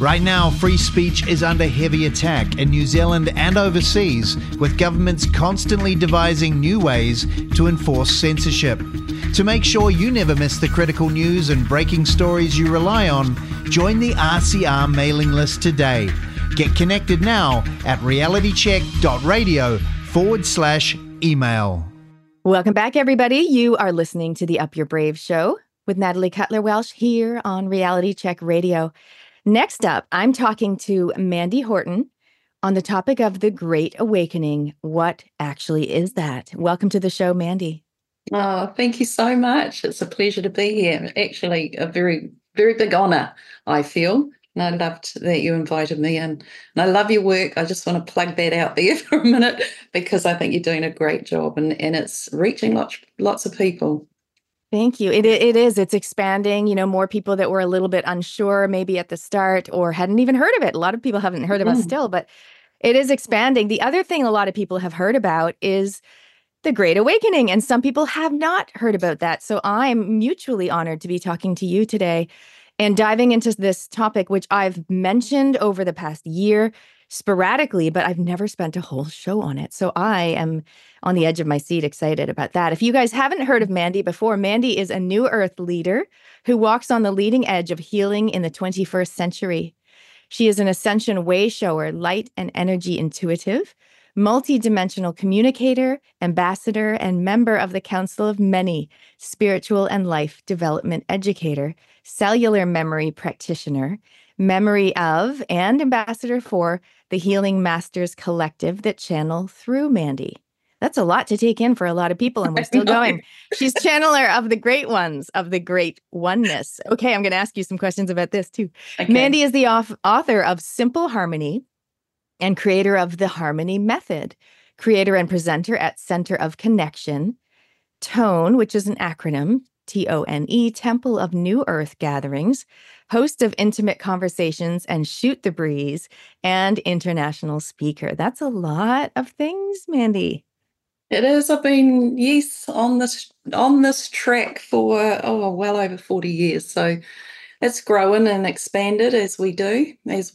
Right now, free speech is under heavy attack in New Zealand and overseas, with governments constantly devising new ways to enforce censorship. To make sure you never miss the critical news and breaking stories you rely on, join the RCR mailing list today. Get connected now at realitycheck.radio/email. Welcome back, everybody. You are listening to the Up Your Brave show with Natalie Cutler-Welsh here on Reality Check Radio. Next up, I'm talking to Mandy Horton on the topic of the Great Awakening. What actually is that? Welcome to the show, Mandy. Oh, thank you so much. It's a pleasure to be here. Actually, a very, very big honor, I feel. And I loved that you invited me in. And I love your work. I just want to plug that out there for a minute because I think you're doing a great job and it's reaching lots of people. Thank you. It is. It's expanding, more people that were a little bit unsure maybe at the start or hadn't even heard of it. A lot of people haven't heard of us still, but it is expanding. The other thing a lot of people have heard about is the Great Awakening, and some people have not heard about that. So I'm mutually honored to be talking to you today and diving into this topic, which I've mentioned over the past year sporadically, but I've never spent a whole show on it. So I am on the edge of my seat, excited about that. If you guys haven't heard of Mandy before, Mandy is a New Earth leader who walks on the leading edge of healing in the 21st century. She is an ascension way shower, light and energy intuitive, multi-dimensional communicator, ambassador, and member of the Council of Many, spiritual and life development educator, cellular memory practitioner, memory of, and ambassador for the Healing Masters Collective that channel through Mandy. That's a lot to take in for a lot of people, and we're still going. She's channeler of the great ones, of the great oneness. Okay, I'm going to ask you some questions about this too. Okay. Mandy is the author of Simple Harmony and creator of the Harmony Method, creator and presenter at Center of Connection, TONE, which is an acronym, TONE, Temple of New Earth Gatherings, host of Intimate Conversations and Shoot the Breeze, and international speaker. That's a lot of things, Mandy. It is. I've been, on this track for, well over 40 years. So it's growing and expanded as we do.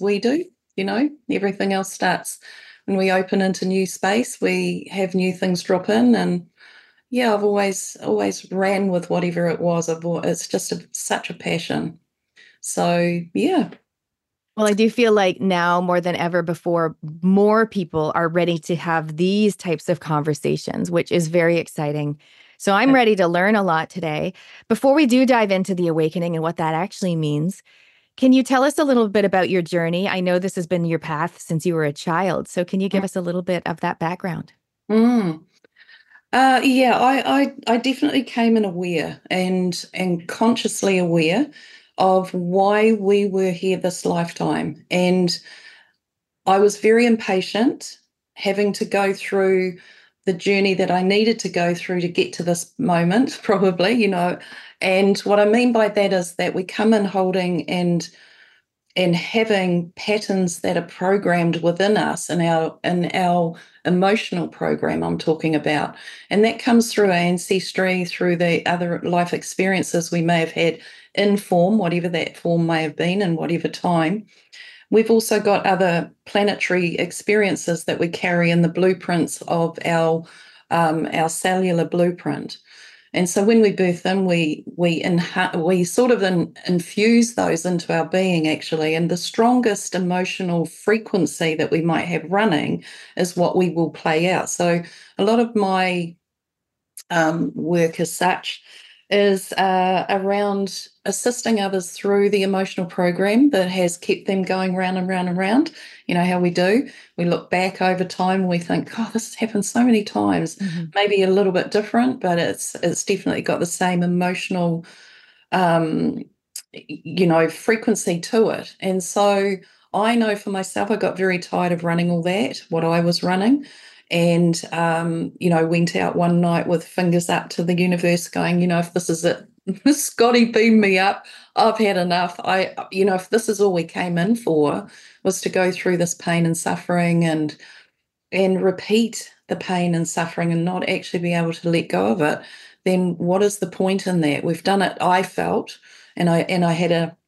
Everything else starts when we open into new space. We have new things drop in, and I've always ran with whatever it was. It's just such a passion. So, yeah. Well, I do feel like now more than ever before, more people are ready to have these types of conversations, which is very exciting. So I'm ready to learn a lot today. Before we do dive into the awakening and what that actually means, can you tell us a little bit about your journey? I know this has been your path since you were a child. So can you give us a little bit of that background? I definitely came in aware and consciously aware of why we were here this lifetime. And I was very impatient, having to go through the journey that I needed to go through to get to this moment, probably, And what I mean by that is that we come in holding and having patterns that are programmed within us in our emotional program I'm talking about. And that comes through our ancestry, through the other life experiences we may have had in form, whatever that form may have been in whatever time. We've also got other planetary experiences that we carry in the blueprints of our cellular blueprint. And so when we birth them, we sort of infuse those into our being, actually. And the strongest emotional frequency that we might have running is what we will play out. So a lot of my work as such is around assisting others through the emotional program that has kept them going round and round and round. You know how we do. We look back over time and we think, this has happened so many times, maybe a little bit different, but it's definitely got the same emotional, frequency to it. And so I know for myself, I got very tired of running all that, what I was running. And, went out one night with fingers up to the universe going, if this is it, Scotty beamed me up. I've had enough. If this is all we came in for was to go through this pain and suffering and repeat the pain and suffering and not actually be able to let go of it, then what is the point in that? We've done it, I felt, and I had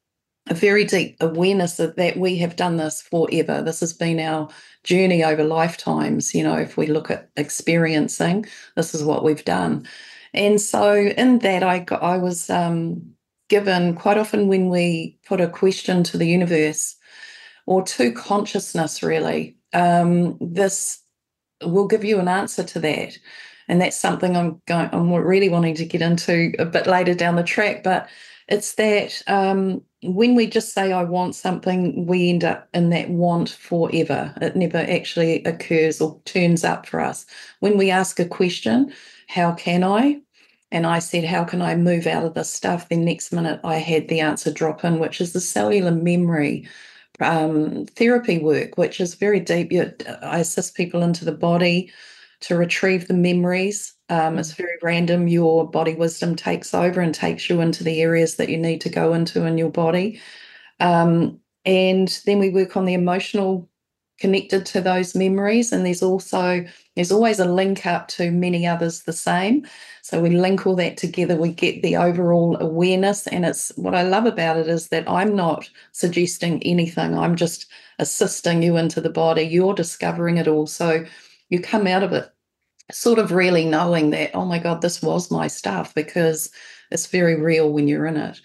a very deep awareness that we have done this forever. This has been our journey over lifetimes. If we look at experiencing, this is what we've done. And so in that, I was given quite often when we put a question to the universe or to consciousness, really, this will give you an answer to that. And that's something I'm really wanting to get into a bit later down the track. But it's that when we just say, I want something, we end up in that want forever. It never actually occurs or turns up for us. When we ask a question, how can I? And I said, how can I move out of this stuff? Then next minute I had the answer drop in, which is the cellular memory therapy work, which is very deep. I assist people into the body to retrieve the memories. It's very random. Your body wisdom takes over and takes you into the areas that you need to go into in your body. And then we work on the emotional connected to those memories. And there's always a link up to many others the same. So we link all that together, we get the overall awareness. And it's what I love about it is that I'm not suggesting anything. I'm just assisting you into the body. You're discovering it all. So you come out of it sort of really knowing that, oh my God, this was my stuff, because it's very real when you're in it.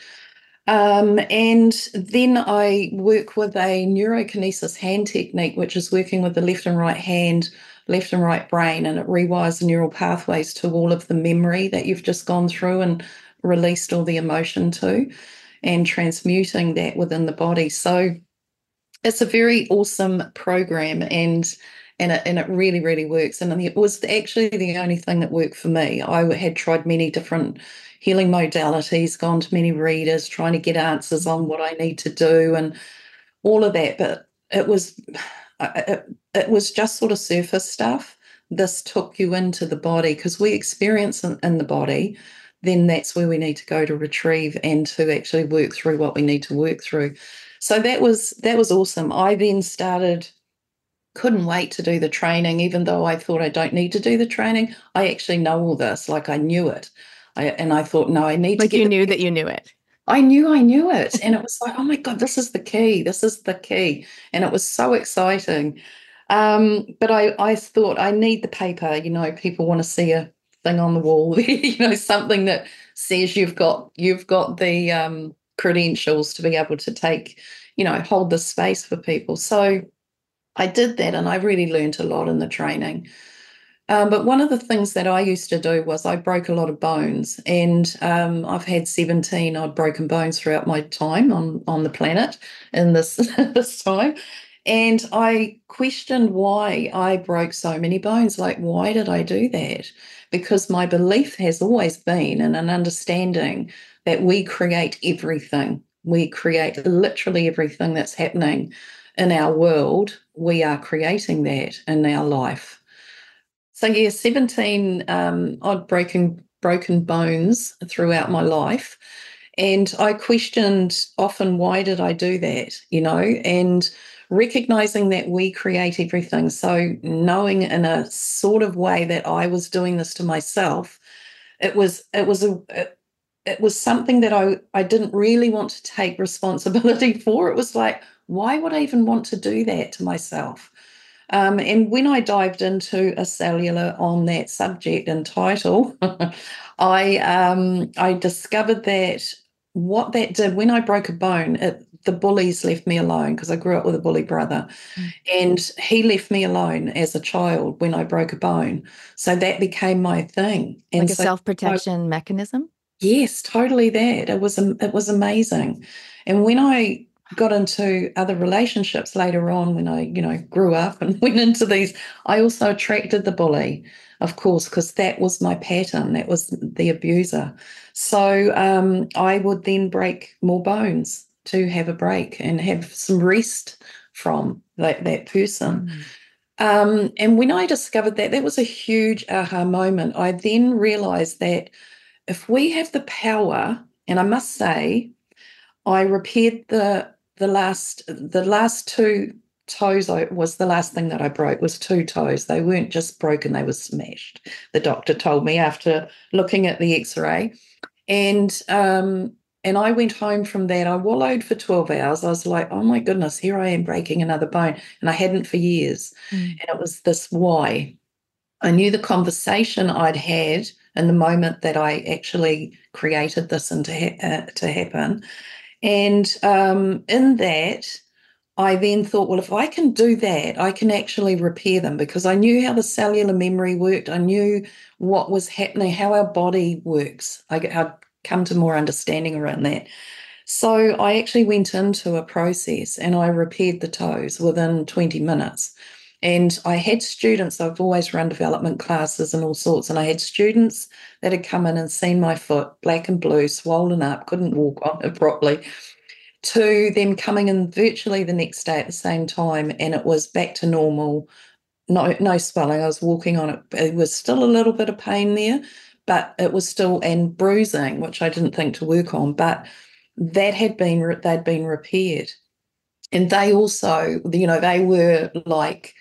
And then I work with a neurokinesis hand technique, which is working with the left and right hand, left and right brain, and it rewires the neural pathways to all of the memory that you've just gone through and released all the emotion to, and transmuting that within the body. So it's a very awesome program, and it really, really works. And it was actually the only thing that worked for me. I had tried many different healing modalities, gone to many readers, trying to get answers on what I need to do and all of that. But it was just sort of surface stuff. This took you into the body, because we experience in the body. Then that's where we need to go to retrieve and to actually work through what we need to work through. So that was awesome. I then couldn't wait to do the training, even though I thought I don't need to do the training. I actually know all this, like I knew it. And I thought, no, I need to get. Like you knew that you knew it. I knew it. And it was like, oh my God, this is the key. This is the key. And it was so exciting. But I thought I need the paper. People want to see a thing on the wall, something that says you've got the credentials to be able to take, hold the space for people. So I did that, and I really learned a lot in the training. But one of the things that I used to do was I broke a lot of bones, and I've had 17 odd broken bones throughout my time on the planet in this this time. And I questioned why I broke so many bones. Like, why did I do that? Because my belief has always been, and an understanding, that we create everything. We create literally everything that's happening in our world. We are creating that in our life. So yeah, 17 odd broken bones throughout my life. And I questioned often, why did I do that? And recognizing that we create everything. So knowing in a sort of way that I was doing this to myself, it was something that I didn't really want to take responsibility for. It was like, why would I even want to do that to myself? And when I dived into a cellular on that subject and title, I discovered that what that did, when I broke a bone, the bullies left me alone, because I grew up with a bully brother, and he left me alone as a child when I broke a bone. So that became my thing. And like a self-protection mechanism? Yes, totally that. It was amazing. And when I got into other relationships later on, when I, grew up and went into these, I also attracted the bully, of course, because that was my pattern. That was the abuser. So I would then break more bones to have a break and have some rest from that person. And when I discovered that was a huge aha moment. I then realized that if we have the power, and I must say, I repaired the last two toes. Was the last thing that I broke, was two toes. They weren't just broken, they were smashed. The doctor told me after looking at the x-ray. And And I went home from that. I wallowed for 12 hours. I was like, oh my goodness, here I am breaking another bone. And I hadn't for years. Mm. And it was this why. I knew the conversation I'd had in the moment that I actually created this to happen. And in that, I then thought, well, if I can do that, I can actually repair them, because I knew how the cellular memory worked. I knew what was happening, how our body works. I'd come to more understanding around that. So I actually went into a process and I repaired the toes within 20 minutes. And I had students, I've always run development classes and all sorts, and I had students that had come in and seen my foot, black and blue, swollen up, couldn't walk on it properly, to them coming in virtually the next day at the same time, and it was back to normal. No swelling. I was walking on it. It was still a little bit of pain there, but it was still, and bruising, which I didn't think to work on, but they'd been repaired. And they also, they were like,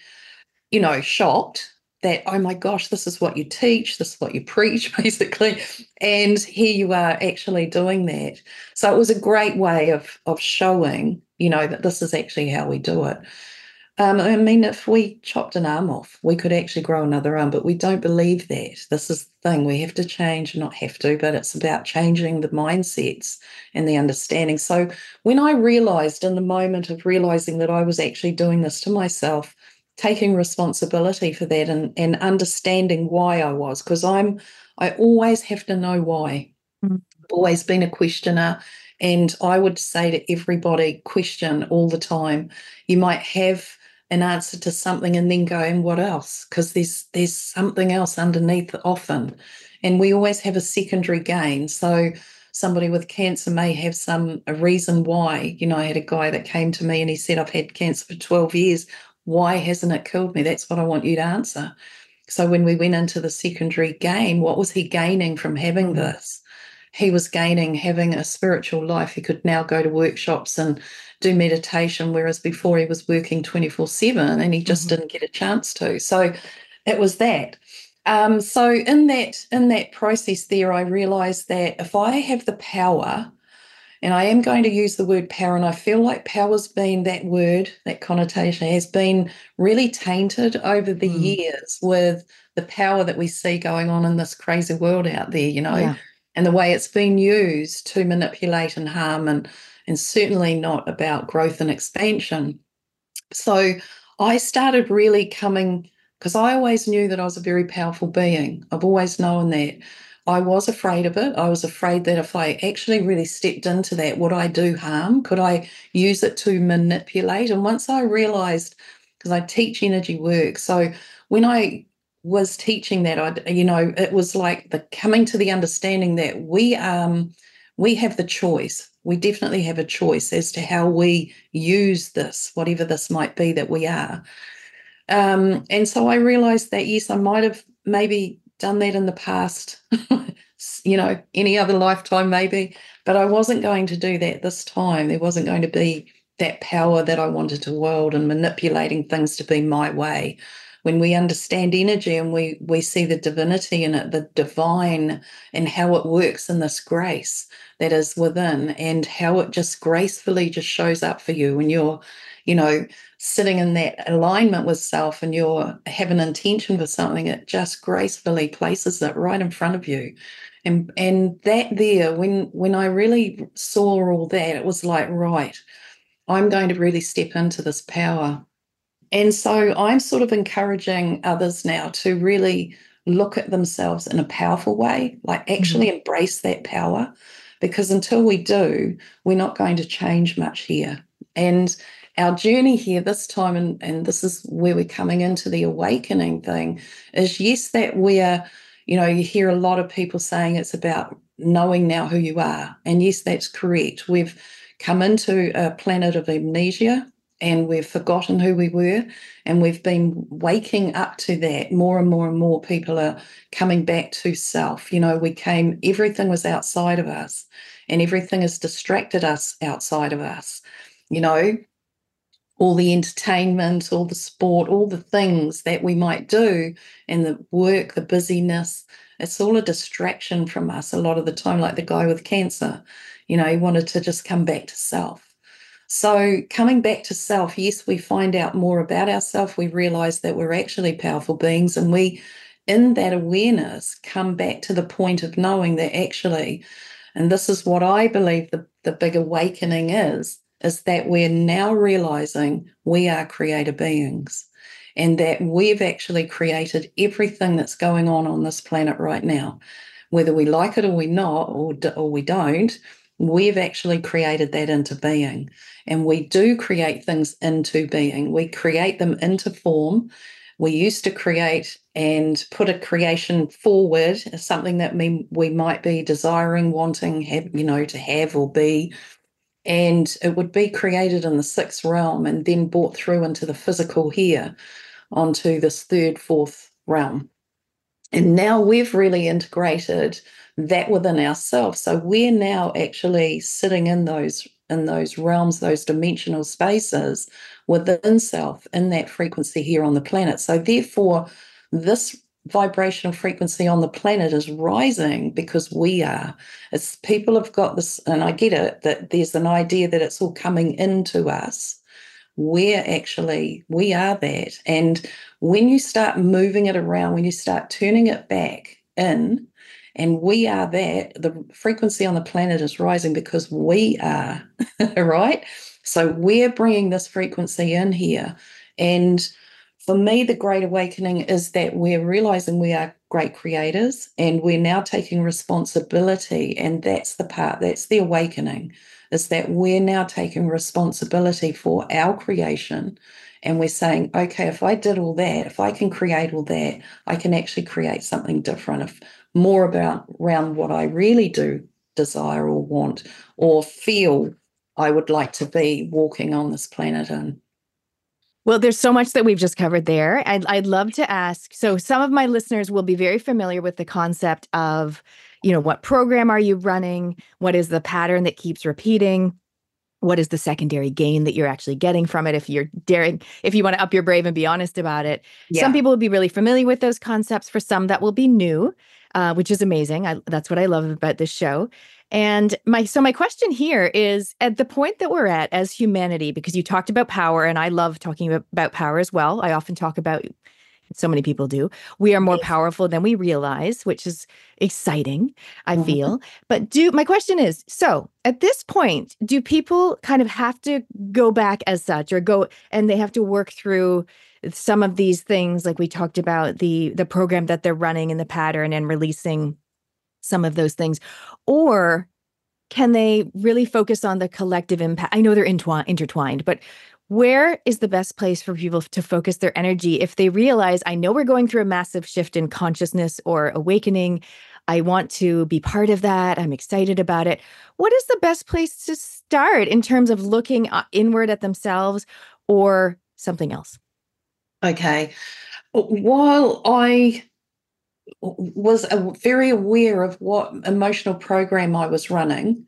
shocked that, oh my gosh, this is what you teach, this is what you preach, basically. And here you are actually doing that. So it was a great way of showing, that this is actually how we do it. I mean, if we chopped an arm off, we could actually grow another arm, but we don't believe that. This is the thing. We have to change, not have to, but it's about changing the mindsets and the understanding. So when I realized, in the moment of realizing that I was actually doing this to myself, taking responsibility for that and understanding why I was, because I always have to know why. Mm. I've always been a questioner. And I would say to everybody, question all the time. You might have an answer to something and then go, and what else? Because there's something else underneath often. And we always have a secondary gain. So somebody with cancer may have a reason why. I had a guy that came to me and he said, I've had cancer for 12 years. Why hasn't it killed me? That's what I want you to answer. So when we went into the secondary gain, what was he gaining from having this? He was gaining having a spiritual life. He could now go to workshops and do meditation, whereas before he was working 24/7 and he just didn't get a chance to. So it was that. So in that process there, I realized that if I have the power, and I am going to use the word power, and I feel like power's been, that word, that connotation has been really tainted over the years with the power that we see going on in this crazy world out there, Yeah. and the way it's been used to manipulate and harm, and certainly not about growth and expansion. So I started really coming, because I always knew that I was a very powerful being. I've always known that. I was afraid of it. I was afraid that if I actually really stepped into that, would I do harm? Could I use it to manipulate? And once I realized, because I teach energy work, so when I was teaching that, it was like the coming to the understanding that we have the choice. We definitely have a choice as to how we use this, whatever this might be that we are. And so I realized that, yes, I might have maybe done that in the past, any other lifetime maybe, but I wasn't going to do that this time. There wasn't going to be that power that I wanted to wield and manipulating things to be my way. When we understand energy and we see the divinity in it, the divine, and how it works in this grace that is within, and how it just gracefully just shows up for you when you're, sitting in that alignment with self and you have an intention for something, it just gracefully places it right in front of you. And that there, when I really saw all that, it was like, right, I'm going to really step into this power. And so I'm sort of encouraging others now to really look at themselves in a powerful way, like actually embrace that power, because until we do, we're not going to change much here. And our journey here this time, and this is where we're coming into the awakening thing, is yes, that we're, you hear a lot of people saying it's about knowing now who you are. And yes, that's correct. We've come into a planet of amnesia, and we've forgotten who we were, and we've been waking up to that. More and more and more people are coming back to self. Everything was outside of us, and everything has distracted us outside of us. All the entertainment, all the sport, all the things that we might do, and the work, the busyness, it's all a distraction from us a lot of the time, like the guy with cancer. He wanted to just come back to self. So coming back to self, yes, we find out more about ourselves. We realize that we're actually powerful beings, and we, in that awareness, come back to the point of knowing that actually, and this is what I believe the big awakening is that we're now realizing we are creator beings, and that we've actually created everything that's going on this planet right now. Whether we like it or we not, or we don't, we've actually created that into being. And we do create things into being. We create them into form. We used to create and put a creation forward, something that we might be desiring, wanting, to have or be. And it would be created in the sixth realm and then brought through into the physical here, onto this third, fourth realm. And now we've really integrated that within ourselves. So we're now actually sitting in those realms, those dimensional spaces within self, in that frequency here on the planet. So therefore, this vibrational frequency on the planet is rising because we are. It's people have got this, and I get it, that there's an idea that it's all coming into us. We are that. And when you start moving it around, when you start turning it back in, and we are that, the frequency on the planet is rising because we are, right? So we're bringing this frequency in here. And for me, the great awakening is that we're realizing we are great creators, and we're now taking responsibility. And that's the awakening, is that we're now taking responsibility for our creation. And we're saying, okay, if I did all that, if I can create all that, I can actually create something different, more around what I really do desire or want or feel I would like to be walking on this planet in. Well, there's so much that we've just covered there. I'd love to ask. So some of my listeners will be very familiar with the concept of, what program are you running? What is the pattern that keeps repeating? What is the secondary gain that you're actually getting from it? If you want to up your brave and be honest about it. Yeah. Some people will be really familiar with those concepts. For some, that will be new, which is amazing. That's what I love about this show. And my question here is, at the point that we're at as humanity, because you talked about power, and I love talking about power as well. I often talk about, so many people do, we are more powerful than we realize, which is exciting, I feel. But my question is, so at this point, do people kind of have to go back as such, or and they have to work through some of these things, like we talked about the program that they're running in the pattern and releasing some of those things? Or can they really focus on the collective impact? I know they're intertwined, but where is the best place for people to focus their energy if they realize, I know we're going through a massive shift in consciousness or awakening, I want to be part of that, I'm excited about it. What is the best place to start in terms of looking inward at themselves or something else? Okay. While I was very aware of what emotional program I was running,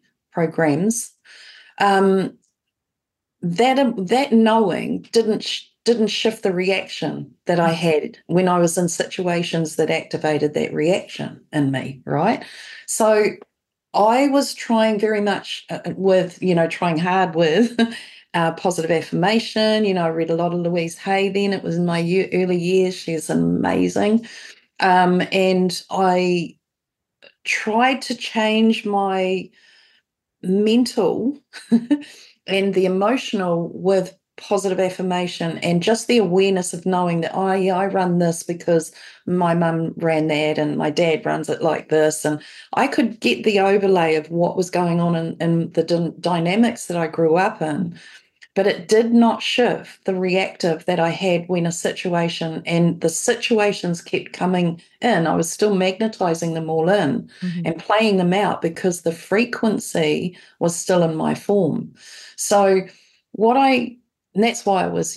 that knowing didn't shift the reaction that I had when I was in situations that activated that reaction in me, right? So I was trying very much trying hard with positive affirmation. I read a lot of Louise Hay then. It was in my early years. She's amazing. And I tried to change my mental and the emotional with positive affirmation, and just the awareness of knowing that, I run this because my mum ran that and my dad runs it like this. And I could get the overlay of what was going on in the dynamics that I grew up in. But it did not shift the reactive that I had when a situation, and the situations kept coming in. I was still magnetizing them all in and playing them out because the frequency was still in my form. So and that's why I was,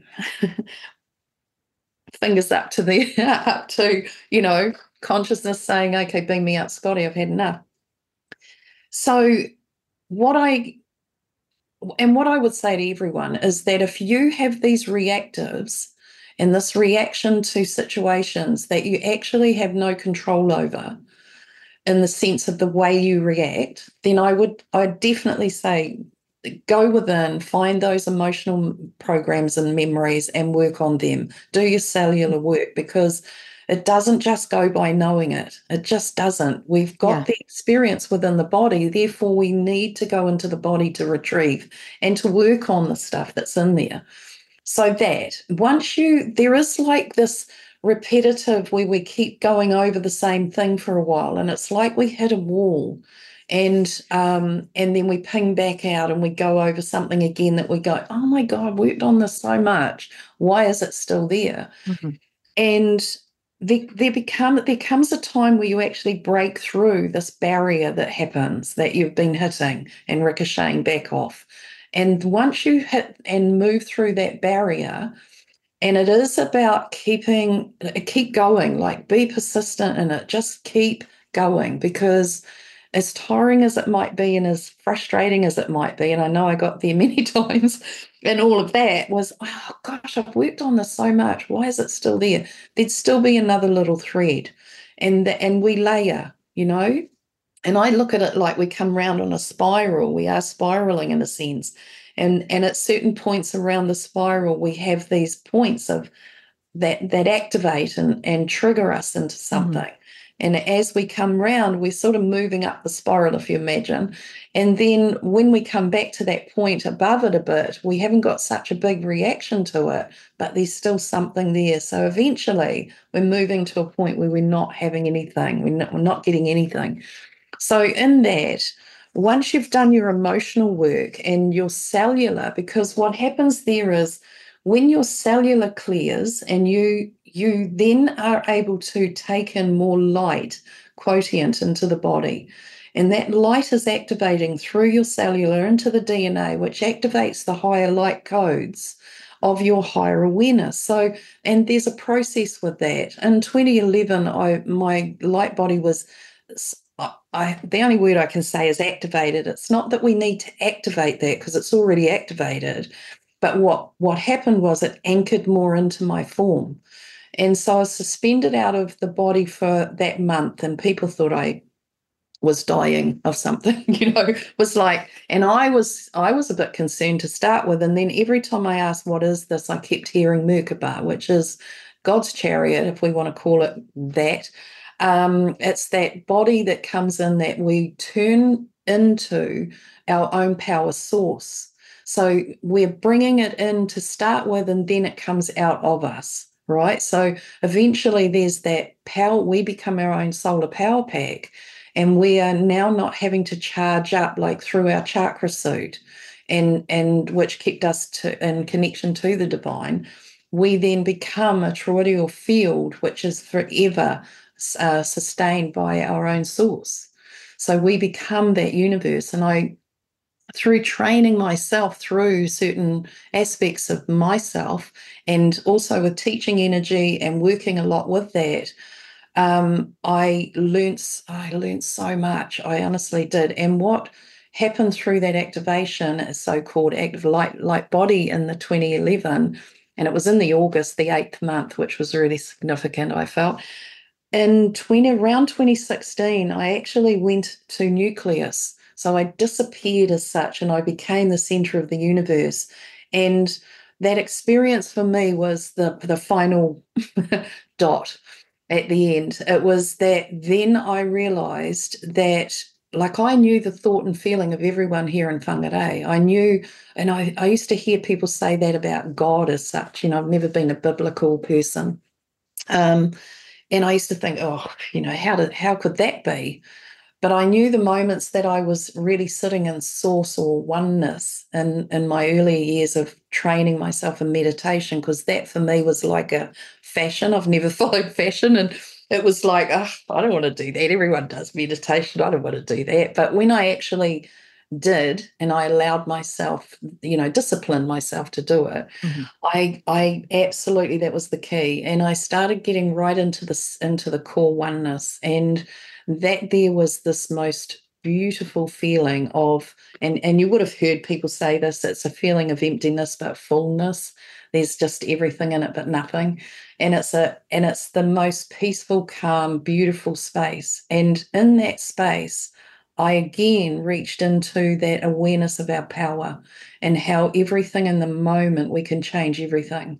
fingers up to consciousness saying, okay, beam me up, Scotty, I've had enough. So what I would say to everyone is that if you have these reactives and this reaction to situations that you actually have no control over, in the sense of the way you react, then I'd definitely say go within, find those emotional programs and memories and work on them. Do your cellular work, because it doesn't just go by knowing it. It just doesn't. We've got the experience within the body, therefore we need to go into the body to retrieve and to work on the stuff that's in there. So that there is like this repetitive where we keep going over the same thing for a while, and it's like we hit a wall, and then we ping back out and we go over something again that we go, oh my God, worked on this so much. Why is it still there? Mm-hmm. And there comes a time where you actually break through this barrier that happens that you've been hitting and ricocheting back off. And once you hit and move through that barrier, and it is about keep going, like be persistent in it, just keep going, because as tiring as it might be and as frustrating as it might be, and I know I got there many times, and all of that was, oh gosh, I've worked on this so much. Why is it still there? There'd still be another little thread, and we layer, And I look at it like we come round on a spiral. We are spiraling in a sense. And at certain points around the spiral, we have these points of that activate and trigger us into something. Mm-hmm. And as we come round, we're sort of moving up the spiral, if you imagine. And then when we come back to that point above it a bit, we haven't got such a big reaction to it, but there's still something there. So eventually we're moving to a point where we're not having anything. We're not getting anything. So in that, once you've done your emotional work and your cellular, because what happens there is when your cellular clears and you then are able to take in more light quotient into the body, and that light is activating through your cellular into the DNA, which activates the higher light codes of your higher awareness. So, and there's a process with that. In 2011, my light body was... the only word I can say is activated. It's not that we need to activate that because it's already activated, but what happened was it anchored more into my form. And so I was suspended out of the body for that month, and people thought I was dying of something, was like, and I was a bit concerned to start with. And then every time I asked, what is this? I kept hearing Merkaba, which is God's chariot, if we want to call it that. It's that body that comes in that we turn into our own power source. So we're bringing it in to start with, and then it comes out of us, right? So eventually there's that power. We become our own solar power pack, and we are now not having to charge up like through our chakra suit, and which kept us in connection to the divine. We then become a toroidal field, which is forever sustained by our own source. So we become that universe. And through training myself through certain aspects of myself, and also with teaching energy and working a lot with that, I learned so much. I honestly did. And what happened through that activation, a so-called active light body in the 2011, and it was in the August, the 8th month, which was really significant, I felt. Around 2016, I actually went to Nucleus. So I disappeared as such, and I became the center of the universe. And that experience for me was the final dot at the end. It was that then I realized that, like, I knew the thought and feeling of everyone here in Whangarei. I knew, and I used to hear people say that about God as such. I've never been a biblical person. And I used to think, how could that be? But I knew the moments that I was really sitting in source or oneness in my earlier years of training myself in meditation, because that for me was like a fashion. I've never followed fashion, and it was like, I don't want to do that. Everyone does meditation. I don't want to do that. But when I actually did, and I allowed myself, discipline myself to do it, mm-hmm. I absolutely, that was the key. And I started getting right into the core oneness, and that there was this most beautiful feeling of, and you would have heard people say this, it's a feeling of emptiness but fullness. There's just everything in it but nothing. And it's the most peaceful, calm, beautiful space. And in that space, I again reached into that awareness of our power and how everything in the moment we can change everything.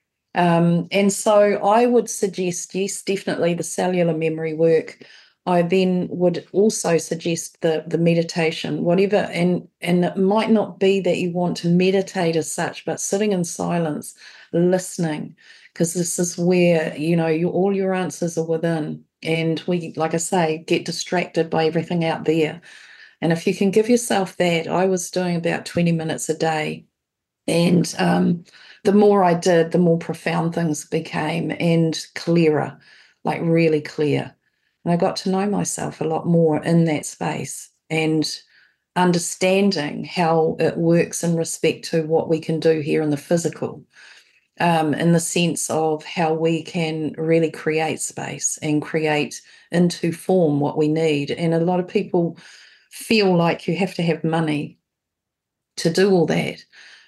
And so I would suggest, yes, definitely the cellular memory work. I then would also suggest the meditation, whatever, and it might not be that you want to meditate as such, but sitting in silence, listening, because this is where, all your answers are within. And we, like I say, get distracted by everything out there. And if you can give yourself that, I was doing about 20 minutes a day. And the more I did, the more profound things became and clearer, like really clear. And I got to know myself a lot more in that space and understanding how it works in respect to what we can do here in the physical, in the sense of how we can really create space and create into form what we need. And a lot of people feel like you have to have money to do all that,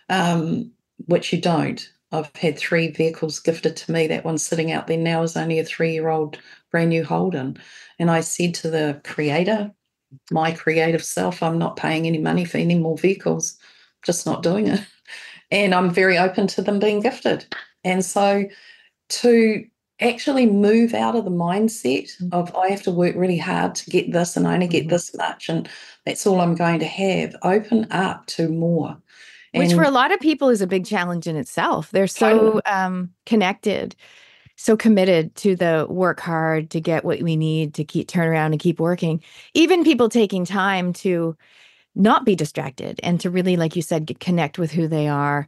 which you don't. I've had 3 vehicles gifted to me. That one sitting out there now is only a 3-year-old brand new Holden. And I said to the creator, my creative self, I'm not paying any money for any more vehicles, just not doing it. And I'm very open to them being gifted. And so to actually move out of the mindset of I have to work really hard to get this and I only get this much and that's all I'm going to have, open up to more. Which for a lot of people is a big challenge in itself. They're so connected, so committed to the work hard to get what we need to turn around and keep working. Even people taking time to not be distracted and to really, like you said, connect with who they are.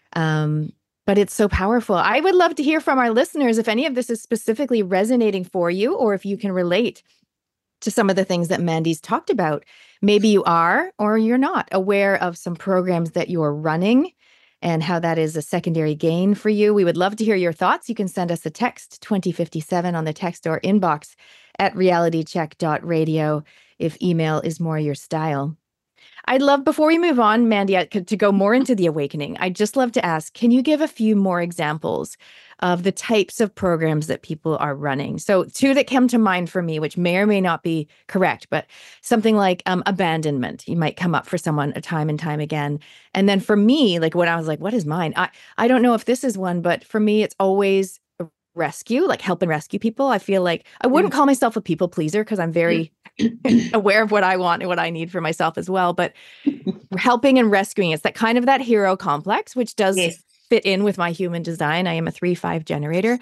But it's so powerful. I would love to hear from our listeners if any of this is specifically resonating for you, or if you can relate to some of the things that Mandy's talked about. Maybe you are, or you're not aware of some programs that you're running and how that is a secondary gain for you. We would love to hear your thoughts. You can send us a text 2057 on the text or inbox at realitycheck.radio if email is more your style. I'd love, before we move on, Mandy, to go more into the awakening, I'd just love to ask, can you give a few more examples of the types of programs that people are running? So 2 that come to mind for me, which may or may not be correct, but something like abandonment, you might come up for someone time and time again. And then for me, like when I was like, what is mine? I don't know if this is one, but for me, it's always rescue, like help and rescue people. I feel like I wouldn't call myself a people pleaser because I'm very aware of what I want and what I need for myself as well. But helping and rescuing, it's that hero complex, which does fit in with my human design. I am a 3-5 generator.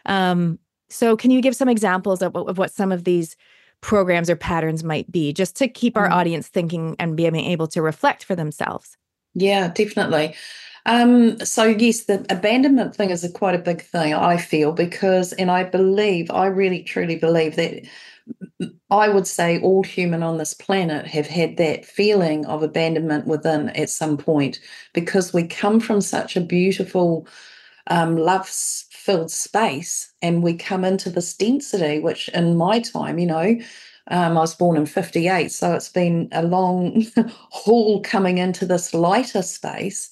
So can you give some examples of what some of these programs or patterns might be, just to keep our audience thinking and being able to reflect for themselves? Yeah, definitely. So yes, the abandonment thing is quite a big thing, I feel, because, and I really truly believe that I would say all human on this planet have had that feeling of abandonment within at some point, because we come from such a beautiful, love-filled space, and we come into this density, which in my time, I was born in 58, so it's been a long haul coming into this lighter space,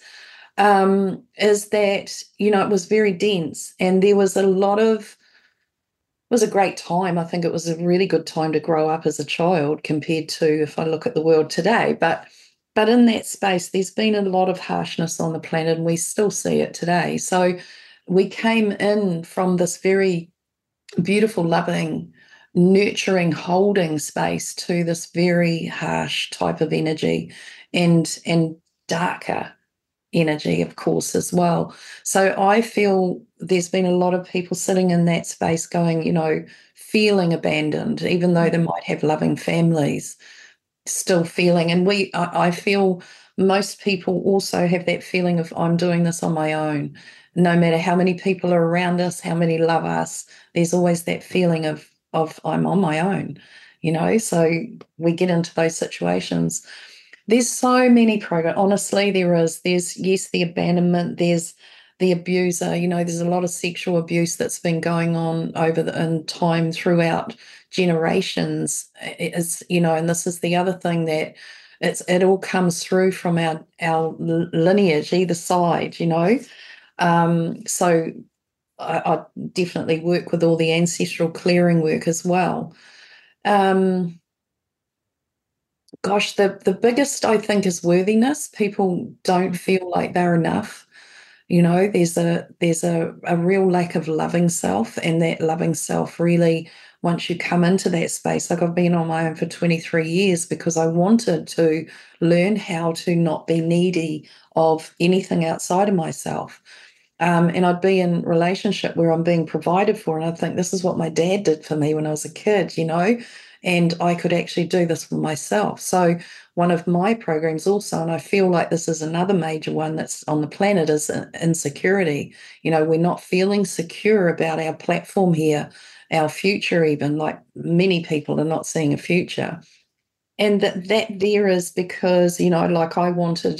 is that, it was very dense and there was it was a great time. I think it was a really good time to grow up as a child compared to if I look at the world today. But in that space, there's been a lot of harshness on the planet and we still see it today. So we came in from this very beautiful, loving, nurturing, holding space to this very harsh type of energy and darker energy, of course, as well. So I feel there's been a lot of people sitting in that space going, feeling abandoned, even though they might have loving families, still feeling. And I feel most people also have that feeling of, I'm doing this on my own. No matter how many people are around us, how many love us, there's always that feeling of I'm on my own, so we get into those situations. There's so many programs. Honestly, there's, yes, the abandonment, there's the abuser. You know, there's a lot of sexual abuse that's been going on in time throughout generations. Is, you know, and this is the other thing, that it all comes through from our lineage, either side, you know. So I definitely work with all the ancestral clearing work as well. Gosh, the biggest, I think, is worthiness. People don't feel like they're enough. You know, there's a real lack of loving self, and that loving self really, once you come into that space, like I've been on my own for 23 years because I wanted to learn how to not be needy of anything outside of myself. And I'd be in a relationship where I'm being provided for, and I think this is what my dad did for me when I was a kid, you know, and I could actually do this for myself. So one of my programs also, and I feel like this is another major one that's on the planet, is insecurity. You know, we're not feeling secure about our platform here, our future even, like many people are not seeing a future. And that there is because, you know, like I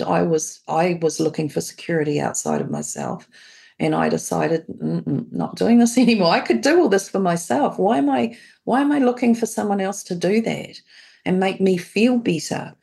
was looking for security outside of myself. And I decided, not doing this anymore. I could do all this for myself. Why am I looking for someone else to do that and make me feel better?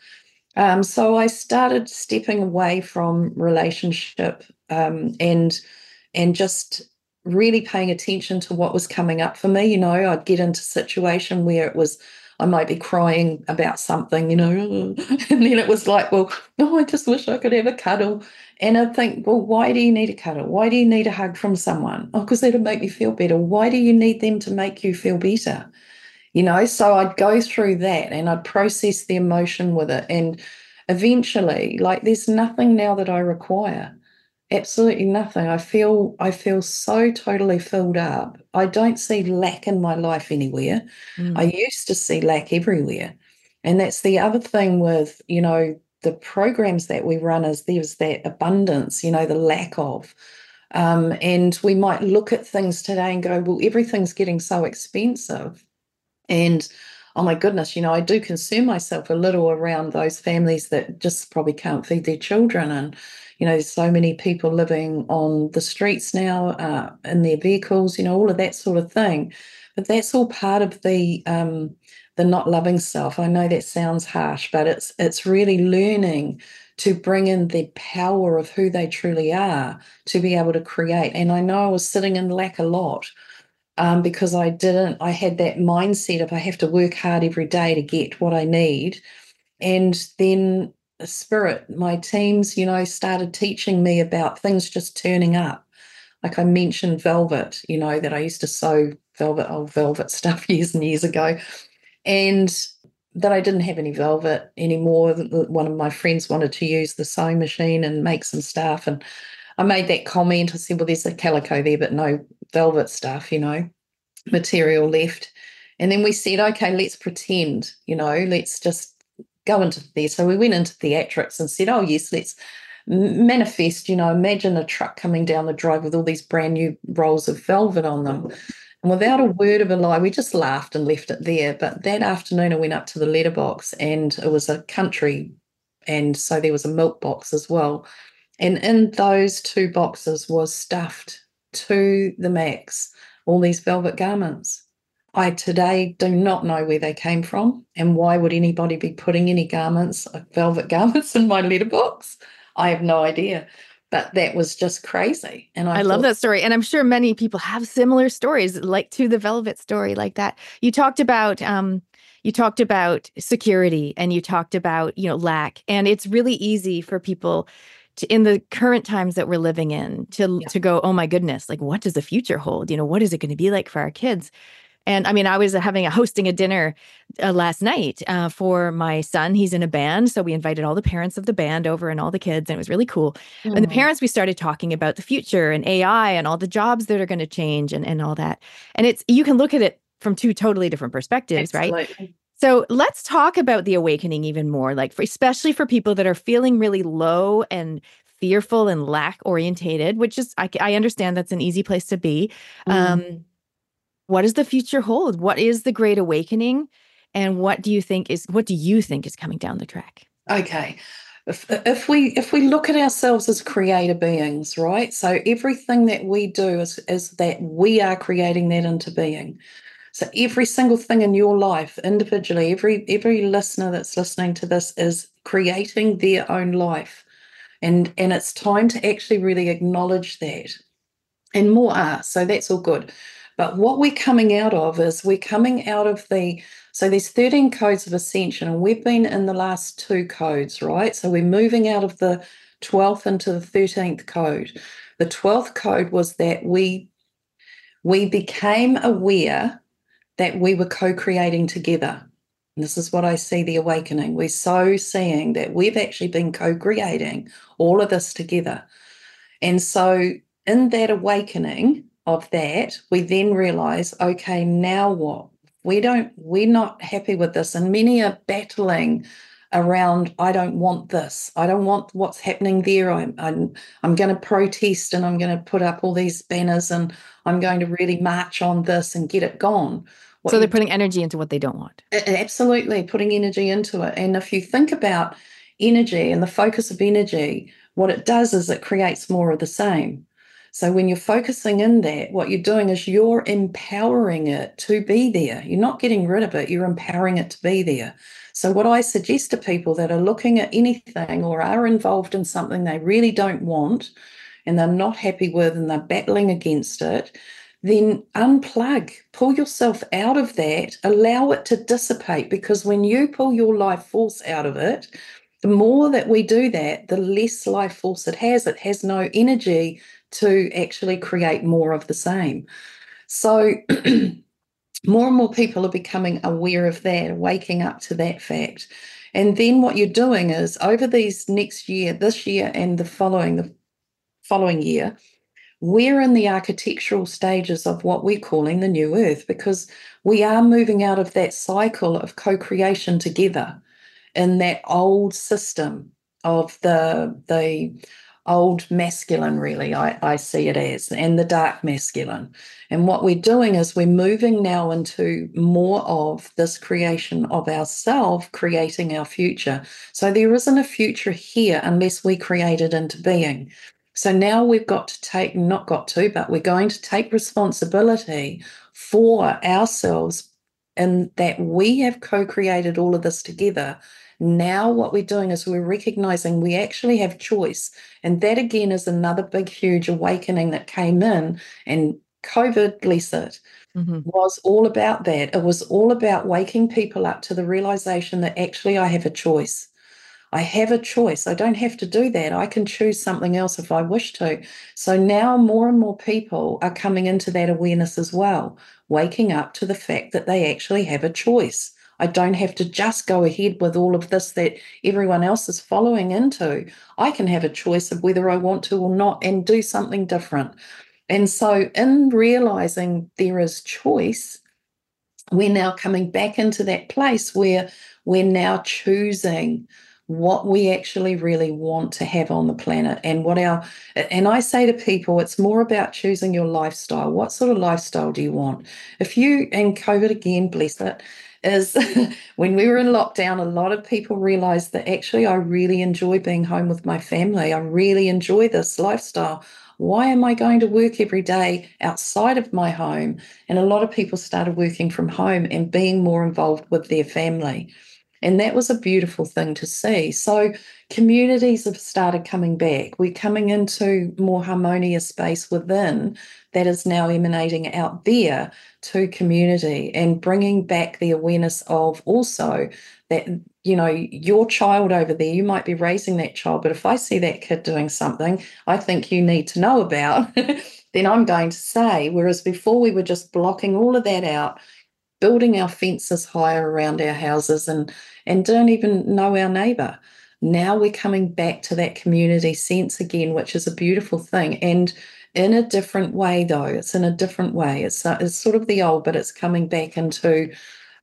So I started stepping away from relationship, and just really paying attention to what was coming up for me. You know, I'd get into a situation where it was, I might be crying about something, you know, and then it was like, well, oh, I just wish I could have a cuddle. And I think, well, why do you need a cuddle? Why do you need a hug from someone? Oh, because that'll make me feel better. Why do you need them to make you feel better? You know, so I'd go through that and I'd process the emotion with it. And eventually, like, there's nothing now that I require. Absolutely nothing. I feel so totally filled up. I don't see lack in my life anywhere. I used to see lack everywhere. And that's the other thing with, you know, the programs that we run, is there's that abundance, you know, the lack of. And we might look at things today and go, well, everything's getting so expensive. And oh my goodness, you know, I do concern myself a little around those families that just probably can't feed their children. And, you know, there's so many people living on the streets now, in their vehicles, you know, all of that sort of thing. But that's all part of the not loving self. I know that sounds harsh, but it's really learning to bring in the power of who they truly are to be able to create. And I know I was sitting in lack a lot. Because I had that mindset of I have to work hard every day to get what I need. And then Spirit, my teams, you know, started teaching me about things just turning up. Like I mentioned velvet, you know, that I used to sew old velvet stuff years and years ago. And that I didn't have any velvet anymore. One of my friends wanted to use the sewing machine and make some stuff. And I made that comment. I said, well, there's a calico there, but no velvet stuff, you know, material left. And then we said, okay, let's pretend, you know, let's just go into there. So we went into theatrics and said, oh, yes, let's manifest, you know, imagine a truck coming down the drive with all these brand new rolls of velvet on them. And without a word of a lie, we just laughed and left it there. But that afternoon I went up to the letterbox, and it was a country, and so there was a milk box as well. And in those two boxes was stuffed to the max all these velvet garments. I today do not know where they came from, and why would anybody be putting any garments, velvet garments, in my letterbox? I have no idea. But that was just crazy. And I love that story. And I'm sure many people have similar stories, like to the velvet story like that. You talked about security, and you talked about, you know, lack. And it's really easy for people to, in the current times that we're living in, to go, oh my goodness, like, what does the future hold? You know, what is it going to be like for our kids? And I mean, I was hosting a dinner last night for my son. He's in a band. So we invited all the parents of the band over and all the kids, and it was really cool. Mm. And the parents, we started talking about the future and AI and all the jobs that are going to change and all that. And you can look at it from two totally different perspectives, right? So let's talk about the awakening even more, like especially for people that are feeling really low and fearful and lack orientated, which is, I understand that's an easy place to be. What does the future hold? What is the Great Awakening? And what do you think is coming down the track? Okay. if we look at ourselves as creator beings, right? So everything that we do is that we are creating that into being. So every single thing in your life, individually, every listener that's listening to this is creating their own life. And it's time to actually really acknowledge that. And more are, so that's all good. But what we're coming out of is we're coming out of so there's 13 codes of ascension, and we've been in the last 2 codes, right? So we're moving out of the 12th into the 13th code. The 12th code was that we became aware that we were co-creating together. And this is what I see the awakening. We're so seeing that we've actually been co-creating all of this together. And so in that awakening of that, we then realize, okay, now what? We're not happy with this. And many are battling around, I don't want this. I don't want what's happening there. I'm going to protest, and I'm going to put up all these banners, and I'm going to really march on this and get it gone. So they're putting energy into what they don't want. Absolutely, putting energy into it. And if you think about energy and the focus of energy, what it does is it creates more of the same. So when you're focusing in that, what you're doing is you're empowering it to be there. You're not getting rid of it, you're empowering it to be there. So what I suggest to people that are looking at anything or are involved in something they really don't want and they're not happy with and they're battling against it, then unplug, pull yourself out of that, allow it to dissipate, because when you pull your life force out of it, the more that we do that, the less life force it has. It has no energy to actually create more of the same. So more and more people are becoming aware of that, waking up to that fact. And then what you're doing is over these next year, this year and the following year, we're in the architectural stages of what we're calling the new earth, because we are moving out of that cycle of co-creation together in that old system of the old masculine, really, I see it as, and the dark masculine. And what we're doing is we're moving now into more of this creation of ourselves, creating our future. So there isn't a future here unless we create it into being. So now we've got to take, not got to, but we're going to take responsibility for ourselves, and that we have co-created all of this together. Now what we're doing is we're recognizing we actually have choice. And that again is another big, huge awakening that came in. And COVID, bless it, was all about that. It was all about waking people up to the realization that actually I have a choice. I have a choice. I don't have to do that. I can choose something else if I wish to. So now more and more people are coming into that awareness as well, waking up to the fact that they actually have a choice. I don't have to just go ahead with all of this that everyone else is following into. I can have a choice of whether I want to or not and do something different. And so in realizing there is choice, we're now coming back into that place where we're now choosing what we actually really want to have on the planet, and and I say to people, it's more about choosing your lifestyle. What sort of lifestyle do you want? And COVID again, bless it, is when we were in lockdown, a lot of people realized that actually I really enjoy being home with my family. I really enjoy this lifestyle. Why am I going to work every day outside of my home? And a lot of people started working from home and being more involved with their family. And that was a beautiful thing to see. So communities have started coming back. We're coming into more harmonious space within that is now emanating out there to community, and bringing back the awareness of also that, your child over there, you might be raising that child, but if I see that kid doing something I think you need to know about, then I'm going to say, whereas before we were just blocking all of that out, building our fences higher around our houses and don't even know our neighbour. Now we're coming back to that community sense again, which is a beautiful thing. And in a different way, though. It's in a different way. It's sort of the old, but it's coming back into,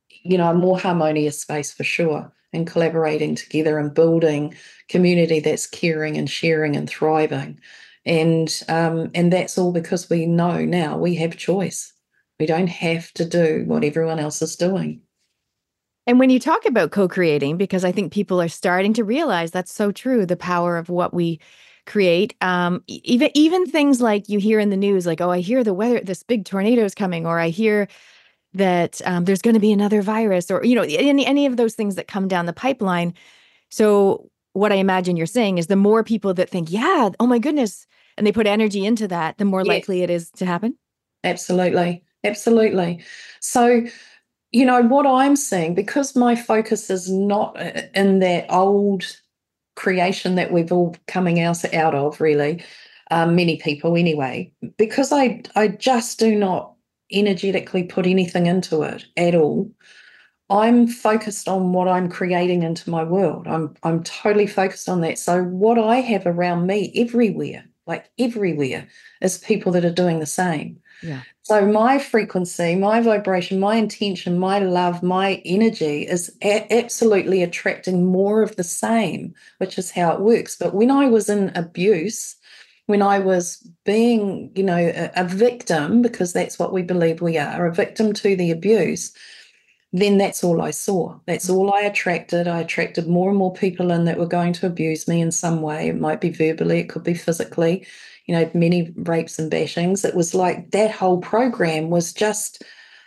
a more harmonious space for sure, and collaborating together and building community that's caring and sharing and thriving. And that's all because we know now we have choice. We don't have to do what everyone else is doing. And when you talk about co-creating, because I think people are starting to realize that's so true, the power of what we create. Even things like you hear in the news, like, oh, I hear the weather, this big tornado is coming, or I hear that there's going to be another virus, or any of those things that come down the pipeline. So what I imagine you're saying is the more people that think, yeah, oh my goodness, and they put energy into that, the more Yes. likely it is to happen. Absolutely. Absolutely. So, what I'm seeing, because my focus is not in that old creation that we've all coming out of, really, many people anyway, because I just do not energetically put anything into it at all. I'm focused on what I'm creating into my world. I'm totally focused on that. So what I have around me everywhere, like everywhere, is people that are doing the same. Yeah. So my frequency, my vibration, my intention, my love, my energy is absolutely attracting more of the same, which is how it works. But when I was in abuse, when I was being, a victim, because that's what we believe we are, a victim to the abuse, then that's all I saw. That's all I attracted. I attracted more and more people in that were going to abuse me in some way. It might be verbally, it could be physically, many rapes and bashings. It was like that whole program was just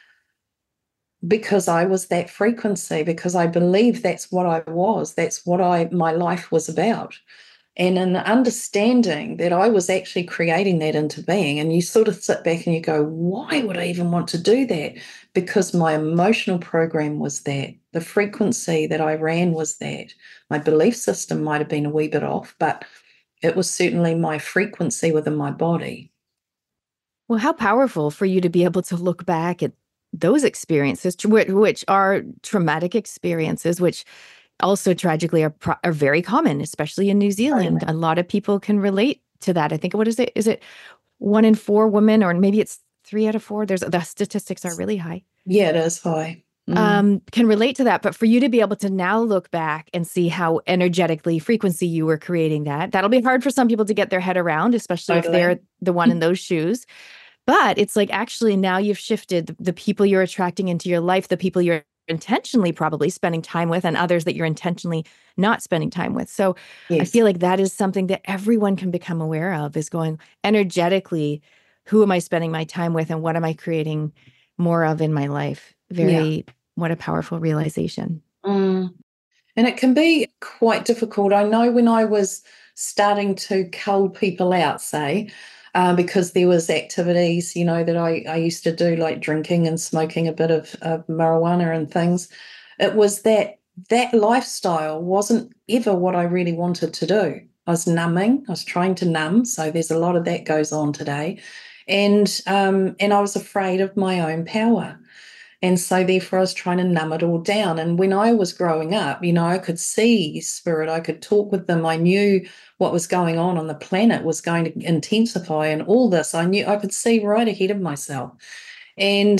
because I was that frequency, because I believed that's what I was. That's what my life was about. And in understanding that I was actually creating that into being, and you sort of sit back and you go, why would I even want to do that? Because my emotional program was that. The frequency that I ran was that. My belief system might have been a wee bit off, but it was certainly my frequency within my body. Well, how powerful for you to be able to look back at those experiences, which are traumatic experiences, which also tragically are very common, especially in New Zealand. A lot of people can relate to that. I think, what is it? Is it 1 in 4 women, or maybe it's 3 out of 4? The statistics are really high. Yeah, it is high. Can relate to that. But for you to be able to now look back and see how energetically frequency you were creating that'll be hard for some people to get their head around, especially if they're the one in those shoes. But it's like, actually, now you've shifted the people you're attracting into your life, the people you're intentionally probably spending time with, and others that you're intentionally not spending time with. So Yes. I feel like that is something that everyone can become aware of, is going energetically, who am I spending my time with, and what am I creating more of in my life? What a powerful realization. And it can be quite difficult. I know when I was starting to cull people out, say, because there was activities, that I used to do, like drinking and smoking a bit of marijuana and things. It was that lifestyle wasn't ever what I really wanted to do. I was numbing. I was trying to numb. So there's a lot of that goes on today. And I was afraid of my own power. And so therefore I was trying to numb it all down. And when I was growing up, I could see spirit, I could talk with them. I knew what was going on the planet was going to intensify, and all this I knew. I could see right ahead of myself. And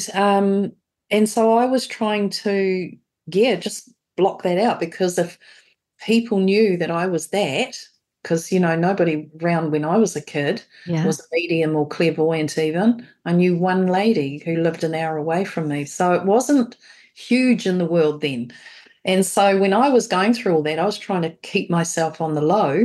so I was trying to, just block that out, because if people knew that I was that, because nobody around when I was a kid was a medium or clairvoyant even. I knew one lady who lived an hour away from me, so it wasn't huge in the world then. And so when I was going through all that, I was trying to keep myself on the low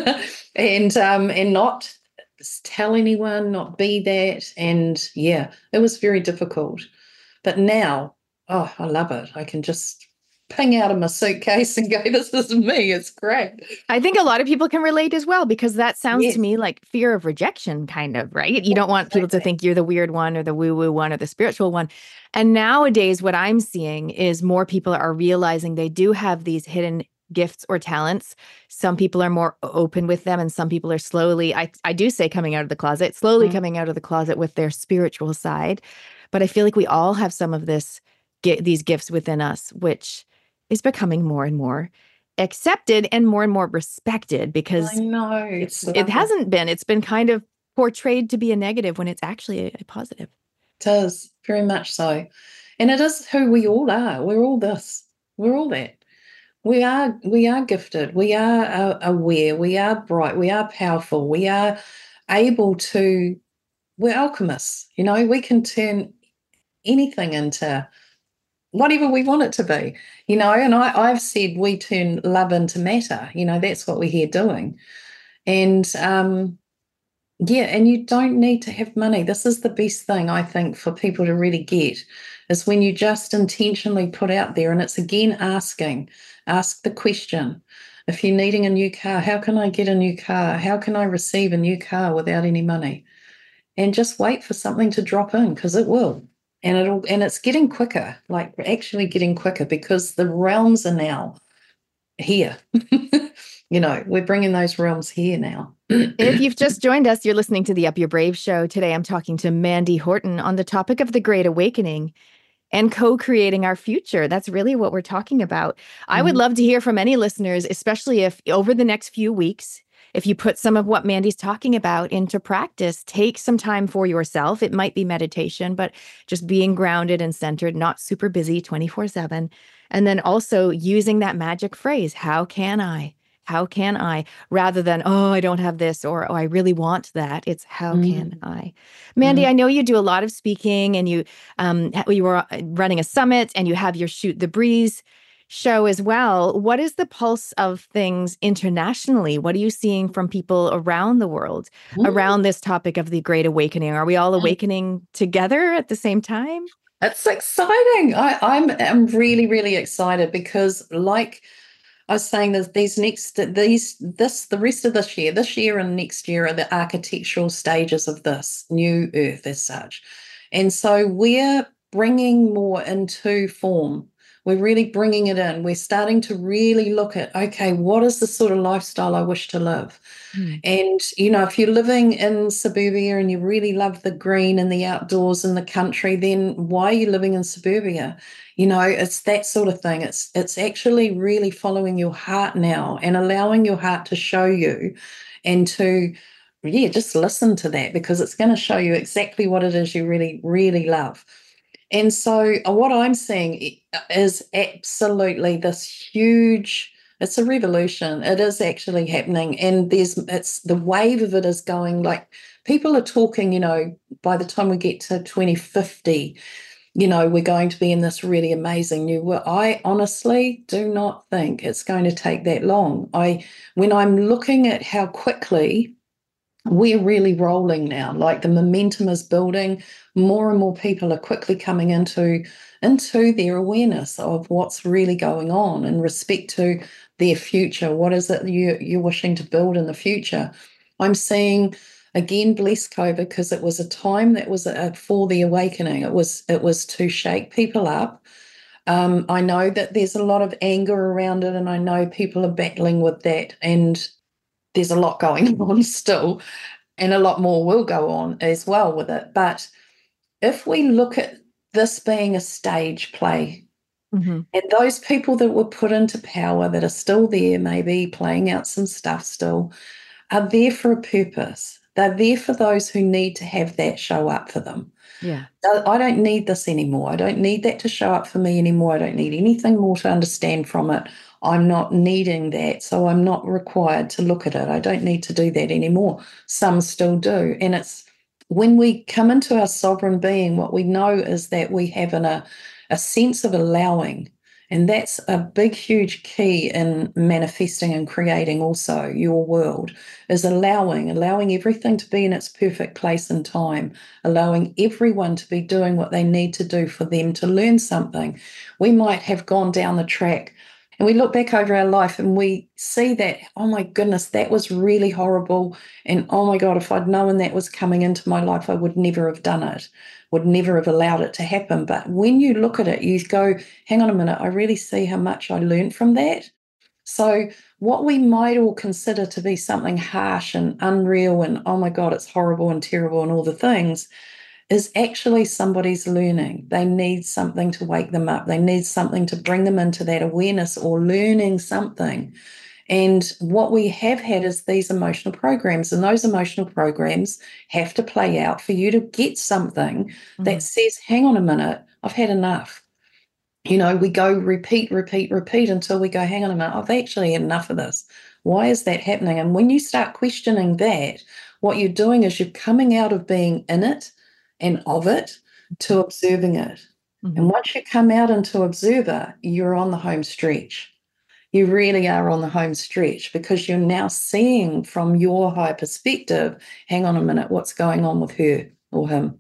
and not tell anyone, not be that. And it was very difficult. But now, I love it. I can just ping out of my suitcase and go, this is me. It's great. I think a lot of people can relate as well, because that sounds to me like fear of rejection, kind of, right? You don't want people to think you're the weird one or the woo-woo one or the spiritual one. And nowadays, what I'm seeing is more people are realizing they do have these hidden gifts or talents. Some people are more open with them, and some people are slowly, I do say coming out of the closet, slowly coming out of the closet with their spiritual side. But I feel like we all have some of these gifts within us, which is becoming more and more accepted and more respected, because I know it hasn't been. It's been kind of portrayed to be a negative when it's actually a positive. It is, very much so. And it is who we all are. We're all this. We're all that. We are gifted. We are aware. We are bright. We are powerful. We are able to, we're alchemists. We can turn anything into whatever we want it to be, and I've said we turn love into matter, that's what we're here doing. And yeah, and you don't need to have money. This is the best thing, I think, for people to really get, is when you just intentionally put out there, and it's again ask the question. If you're needing a new car, how can I get a new car? How can I receive a new car without any money? And just wait for something to drop in, because it will. And it's getting quicker, like actually getting quicker, because the realms are now here. We're bringing those realms here now. If you've just joined us, you're listening to the Up Your Brave show. Today, I'm talking to Mandy Horton on the topic of the Great Awakening and co-creating our future. That's really what we're talking about. I would love to hear from any listeners, especially if over the next few weeks, if you put some of what Mandy's talking about into practice, take some time for yourself. It might be meditation, but just being grounded and centered, not super busy 24/7. And then also using that magic phrase, how can I? How can I? Rather than, oh, I don't have this, or, oh, I really want that. It's how can I? Mandy, I know you do a lot of speaking, and you were running a summit, and you have your Shoot the Breeze show as well. What is the pulse of things internationally? What are you seeing from people around the world around this topic of the Great Awakening? Are we all awakening together at the same time? It's exciting. I'm really, really excited, because like I was saying, that the rest of this year and next year are the architectural stages of this new earth as such. And so we're bringing more into form. We're really bringing it in. We're starting to really look at, okay, what is the sort of lifestyle I wish to live? And, if you're living in suburbia and you really love the green and the outdoors and the country, then why are you living in suburbia? It's that sort of thing. It's actually really following your heart now and allowing your heart to show you, and to, just listen to that, because it's going to show you exactly what it is you really, really love. And so what I'm seeing is absolutely this huge, it's a revolution. It is actually happening. And it's the wave of it is going, like, people are talking, by the time we get to 2050, we're going to be in this really amazing new world. I honestly do not think it's going to take that long. When I'm looking at how quickly we're really rolling now, like the momentum is building, more and more people are quickly coming into their awareness of what's really going on in respect to their future. What is it you're wishing to build in the future? I'm seeing, again, bless COVID, because it was a time that was for the awakening. It was to shake people up. I know that there's a lot of anger around it, and I know people are battling with that, and there's a lot going on still, and a lot more will go on as well with it. But if we look at this being a stage play, and those people that were put into power that are still there, maybe playing out some stuff still, are there for a purpose. They're there for those who need to have that show up for them. Yeah. I don't need this anymore. I don't need that to show up for me anymore. I don't need anything more to understand from it. I'm not needing that, so I'm not required to look at it. I don't need to do that anymore. Some still do. And it's when we come into our sovereign being, what we know is that we have a sense of allowing. And that's a big, huge key in manifesting and creating also your world, is allowing everything to be in its perfect place and time, allowing everyone to be doing what they need to do for them to learn something. We might have gone down the track and we look back over our life and we see that, oh my goodness, that was really horrible. And oh my God, if I'd known that was coming into my life, I would never have done it, would never have allowed it to happen. But when you look at it, you go, hang on a minute, I really see how much I learned from that. So what we might all consider to be something harsh and unreal and, oh my God, it's horrible and terrible and all the things, is actually somebody's learning. They need something to wake them up. They need something to bring them into that awareness or learning something. And what we have had is these emotional programs, and those emotional programs have to play out for you to get something that says, hang on a minute, I've had enough. We go repeat until we go, hang on a minute, I've actually had enough of this. Why is that happening? And when you start questioning that, what you're doing is you're coming out of being in it and of it to observing it. And once you come out into observer, you're on the home stretch. You really are on the home stretch because you're now seeing from your high perspective, hang on a minute, what's going on with her or him,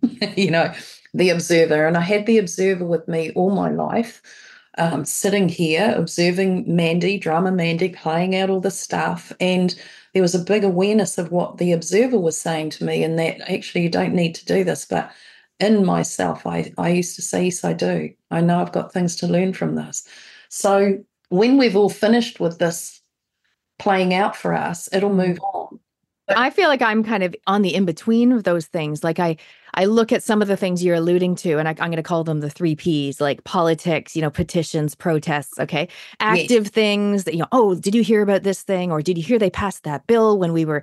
the observer. And I had the observer with me all my life, sitting here, observing Mandy, drummer Mandy, playing out all the stuff. And there was a big awareness of what the observer was saying to me, and that actually you don't need to do this. But in myself, I used to say, yes, I do. I know I've got things to learn from this. So when we've all finished with this playing out for us, it'll move on. I feel like I'm kind of on the in-between of those things. Like I look at some of the things you're alluding to, and I'm going to call them the 3 Ps, like politics, petitions, protests, okay? Active Yes. things that, oh, did you hear about this thing? Or did you hear they passed that bill when we were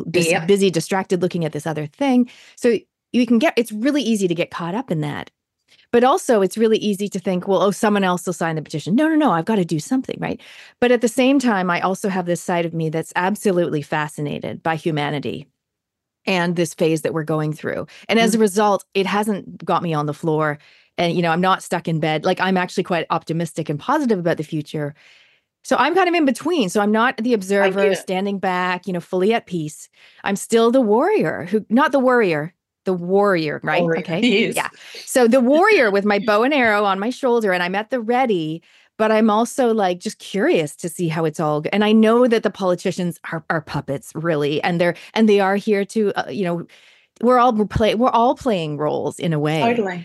busy, distracted looking at this other thing? So it's really easy to get caught up in that. But also it's really easy to think, well, someone else will sign the petition. No, I've got to do something, right? But at the same time, I also have this side of me that's absolutely fascinated by humanity and this phase that we're going through. And as a result, it hasn't got me on the floor. And, I'm not stuck in bed. Like, I'm actually quite optimistic and positive about the future. So I'm kind of in between. So I'm not the observer standing back, fully at peace. I'm still the warrior not the warrior. The warrior, right? Warrior. Okay. Yes. Yeah. So the warrior with my bow and arrow on my shoulder, and I'm at the ready, but I'm also like just curious to see how it's all. And I know that the politicians are puppets, really, and they are here to, we're all playing roles in a way. Totally.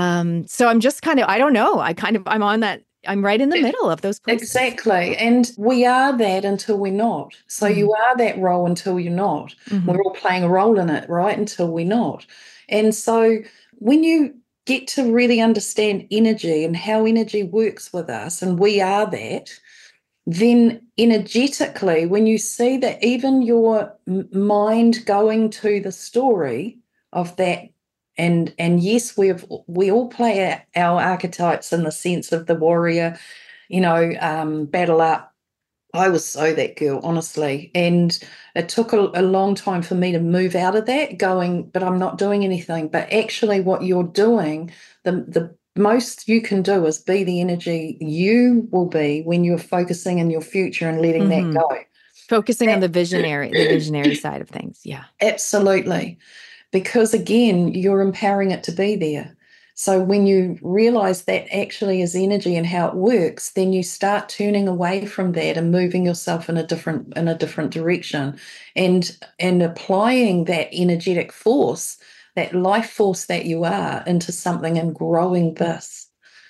So I'm just kind of, I don't know. I'm on that. I'm right in the middle of those places. Exactly. And we are that until we're not. So you are that role until you're not. We're all playing a role in it, right? Until we're not. And so when you get to really understand energy and how energy works with us, and we are that, then energetically, when you see that even your mind going to the story of that, and yes, we all play our archetypes in the sense of the warrior, battle up. I was so that girl, honestly, and it took a long time for me to move out of that, going, but I'm not doing anything. But actually, what you're doing, the most you can do is be the energy you will be when you're focusing in your future and letting that go. Focusing on the visionary side of things. Yeah, absolutely. Because again, you're empowering it to be there. So when you realize that actually is energy and how it works, then you start turning away from that and moving yourself in a different direction, and applying that energetic force, that life force that you are, into something and growing this.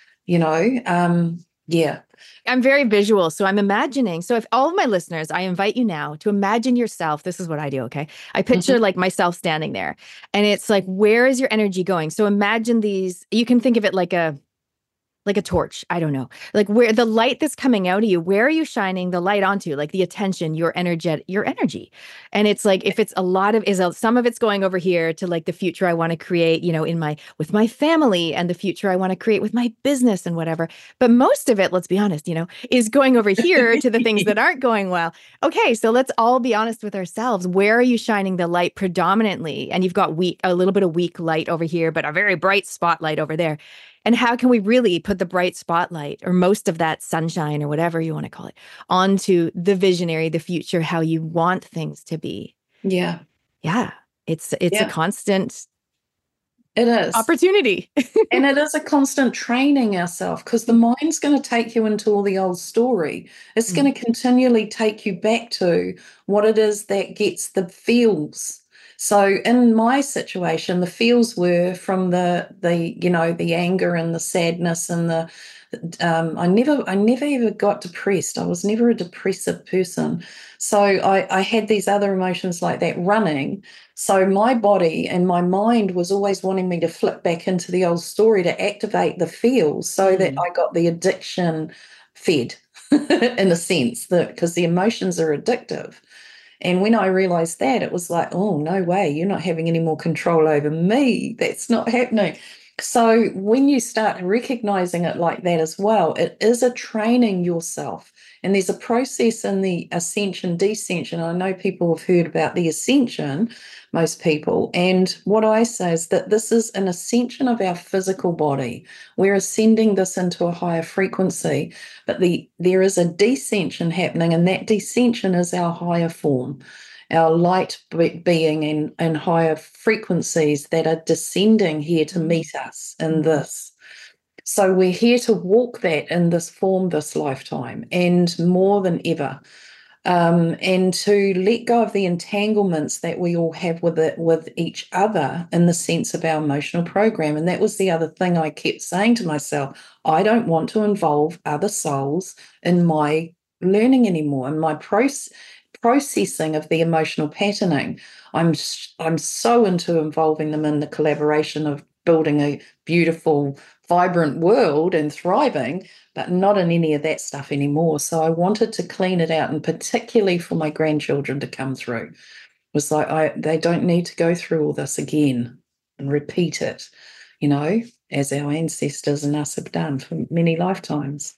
Yeah. I'm very visual. So I'm imagining. So if all of my listeners, I invite you now to imagine yourself. This is what I do. Okay. I picture like myself standing there, and it's like, where is your energy going? So imagine these, you can think of it like a torch. I don't know, like where the light that's coming out of you, where are you shining the light onto? Like the attention, your energy. And it's like, if it's some of it's going over here to like the future I want to create, with my family, and the future I want to create with my business and whatever. But most of it, let's be honest, is going over here to the things that aren't going well. Okay. So let's all be honest with ourselves. Where are you shining the light predominantly? And you've got a little bit of weak light over here, but a very bright spotlight over there. And how can we really put the bright spotlight, or most of that sunshine, or whatever you want to call it, onto the visionary, the future, how you want things to be? Yeah. Yeah. It's a constant opportunity. And it is a constant training ourselves, because the mind's going to take you into all the old story. It's going to continually take you back to what it is that gets the feels. So in my situation, the feels were from the anger and the sadness and I never ever got depressed. I was never a depressive person. So I had these other emotions like that running. So my body and my mind was always wanting me to flip back into the old story to activate the feels, so that I got the addiction fed in a sense, because the emotions are addictive. And when I realized that, it was like, oh, no way, you're not having any more control over me. That's not happening. So when you start recognizing it like that as well, it is a training yourself. And there's a process in the ascension, descension. I know people have heard about the ascension, most people. And what I say is that this is an ascension of our physical body. We're ascending this into a higher frequency, but there is a descension happening, and that descension is our higher form, our light being and higher frequencies that are descending here to meet us in this. So we're here to walk that in this form this lifetime and more than ever. And to let go of the entanglements that we all have with each other in the sense of our emotional program. And that was the other thing I kept saying to myself. I don't want to involve other souls in my learning anymore, in my processing of the emotional patterning. I'm so into involving them in the collaboration of building a beautiful, vibrant world and thriving, but not in any of that stuff anymore. So I wanted to clean it out, and particularly for my grandchildren to come through. It was like they don't need to go through all this again and repeat it, as our ancestors and us have done for many lifetimes.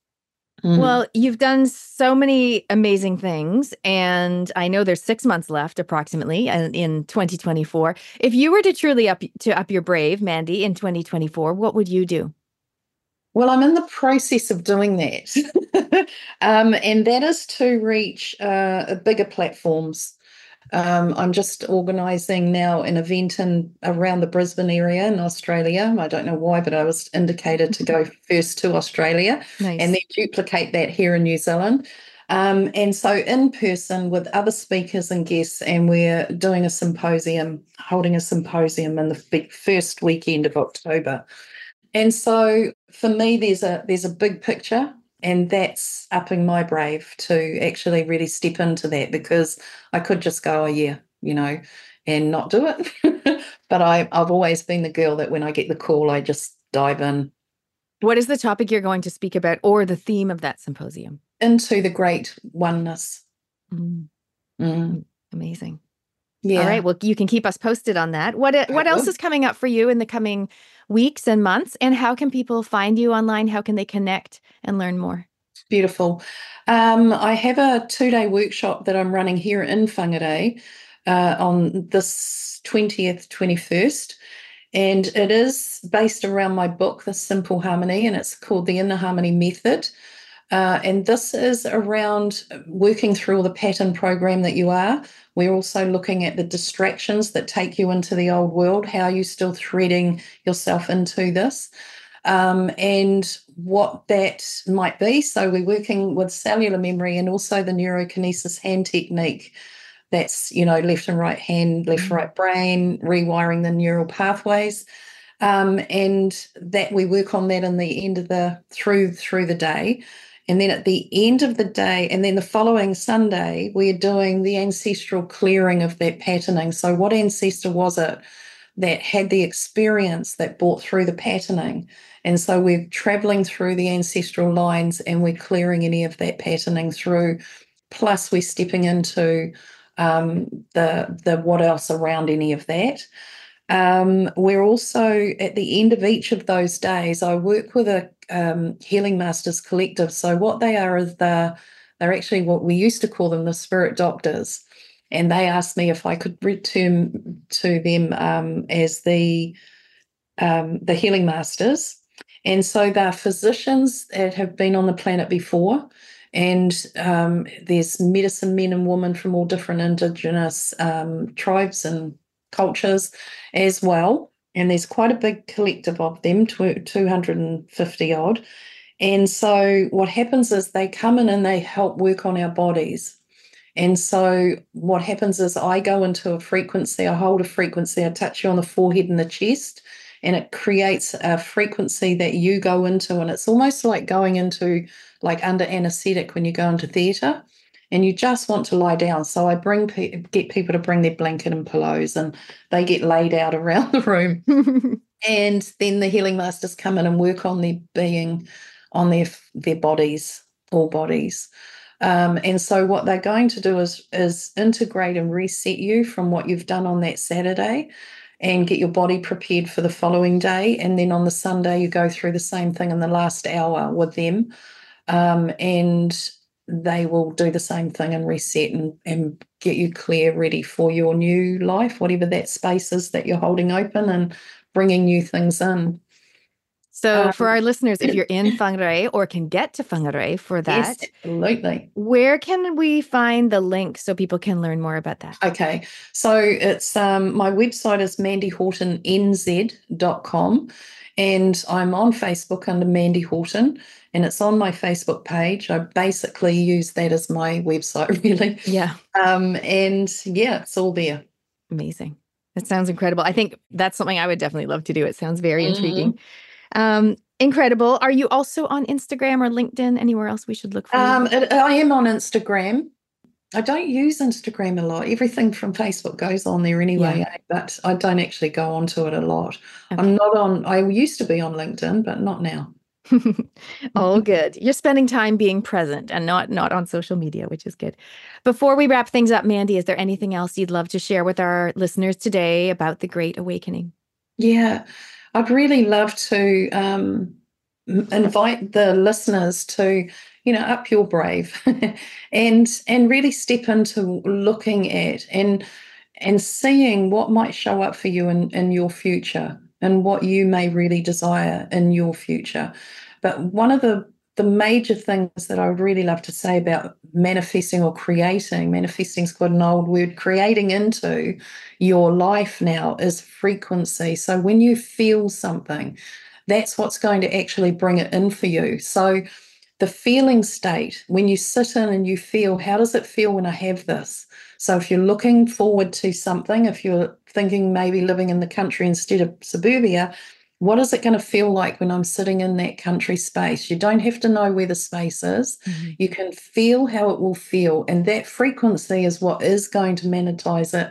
Well, you've done so many amazing things, and I know there's 6 months left approximately in 2024. If you were to truly up your brave, Mandy, in 2024, what would you do? Well, I'm in the process of doing that. And that is to reach bigger platforms. I'm just organising now an event around the Brisbane area in Australia. I don't know why, but I was indicated to go first to Australia Nice. and then duplicate that here in New Zealand. And so in person with other speakers and guests, and we're doing holding a symposium in the first weekend of October. And so for me, there's a big picture, and that's upping my brave to actually really step into that, because I could just go, oh yeah, and not do it. But I've always been the girl that when I get the call, I just dive in. What is the topic you're going to speak about, or the theme of that symposium? Into the great oneness. Amazing. Yeah. All right. Well, you can keep us posted on that. What else is coming up for you in the coming weeks and months? And how can people find you online? How can they connect and learn more? Beautiful. I have a 2-day workshop that I'm running here in Whangarei on this 20th, 21st. And it is based around my book, The Simple Harmony, and it's called The Inner Harmony Method. And this is around working through all the pattern program that you are. We're also looking at the distractions that take you into the old world. How are you still threading yourself into this? And what that might be. So we're working with cellular memory and also the neurokinesis hand technique. That's, left and right hand, left and right brain, rewiring the neural pathways. And that we work on that in the end of through the day. And then at the end of the day, and then the following Sunday, we're doing the ancestral clearing of that patterning. So what ancestor was it that had the experience that brought through the patterning? And so we're traveling through the ancestral lines and we're clearing any of that patterning through. Plus we're stepping into the what else around any of that. We're also at the end of each of those days, I work with a Healing Masters Collective. So what they are is they're actually what we used to call them the spirit doctors. And they asked me if I could return to them as the Healing Masters. And so they're physicians that have been on the planet before. And there's medicine men and women from all different Indigenous tribes and cultures as well. And there's quite a big collective of them, 250 odd. And so what happens is they come in and they help work on our bodies. And so what happens is I go into a frequency, I hold a frequency, I touch you on the forehead and the chest, and it creates a frequency that you go into. And it's almost like going into, like under anesthetic when you go into theatre and you just want to lie down. So I get people to bring their blanket and pillows, and they get laid out around the room. And then the Healing Masters come in and work on their being, on their bodies, all bodies. And so what they're going to do is integrate and reset you from what you've done on that Saturday. and get your body prepared for the following day. And then on the Sunday, you go through the same thing in the last hour with them. And they will do the same thing and reset and get you clear, ready for your new life, whatever that space is that you're holding open, and bringing new things in. So for our listeners, if you're in Whangarei or can get to Whangarei for that, yes, absolutely. Where can we find the link so people can learn more about that? Okay, so it's my website is mandihortonnz.com, and I'm on Facebook under Mandy Horton, and it's on my Facebook page. I basically use that as my website, really. Yeah. And yeah, it's all there. Amazing. That sounds incredible. I think that's something I would definitely love to do. It sounds very intriguing. Incredible. Are you also on Instagram or LinkedIn? Anywhere else we should look for? I am on Instagram. I don't use Instagram a lot. Everything from Facebook goes on there anyway, but I don't actually go onto it a lot. Okay. I used to be on LinkedIn, but not now. Oh, good. You're spending time being present and not on social media, which is good. Before we wrap things up, Mandy, is there anything else you'd love to share with our listeners today about the Great Awakening? Yeah, I'd really love to invite the listeners to, up your brave and really step into looking at and seeing what might show up for you in your future and what you may really desire in your future. But one of the major things that I would really love to say about manifesting or creating, manifesting is quite an old word, creating into your life now, is frequency. So when you feel something, that's what's going to actually bring it in for you. So the feeling state, when you sit in and you feel, how does it feel when I have this? So if you're looking forward to something, if you're thinking maybe living in the country instead of suburbia, what is it going to feel like when I'm sitting in that country space? You don't have to know where the space is. Mm-hmm. You can feel how it will feel. And that frequency is what is going to magnetize it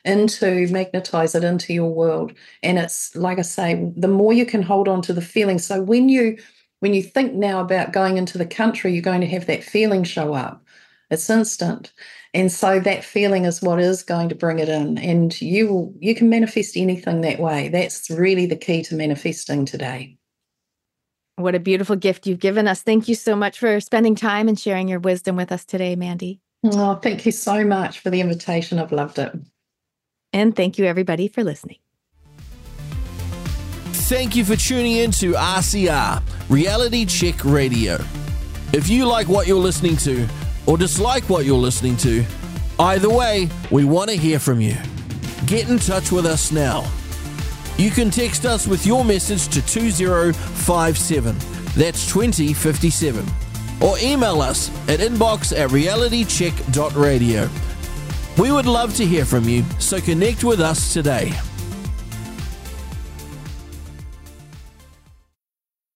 into your world. And it's, like I say, the more you can hold on to the feeling. So when you think now about going into the country, you're going to have that feeling show up. It's instant. And so that feeling is what is going to bring it in. And you can manifest anything that way. That's really the key to manifesting today. What a beautiful gift you've given us. Thank you so much for spending time and sharing your wisdom with us today, Mandy. Oh, thank you so much for the invitation. I've loved it. And thank you, everybody, for listening. Thank you for tuning in to RCR, Reality Check Radio. If you like what you're listening to or dislike what you're listening to, either way, we want to hear from you. Get in touch with us now. You can text us with your message to 2057, that's 2057, or email us at inbox@realitycheck.radio. We would love to hear from you, so connect with us today.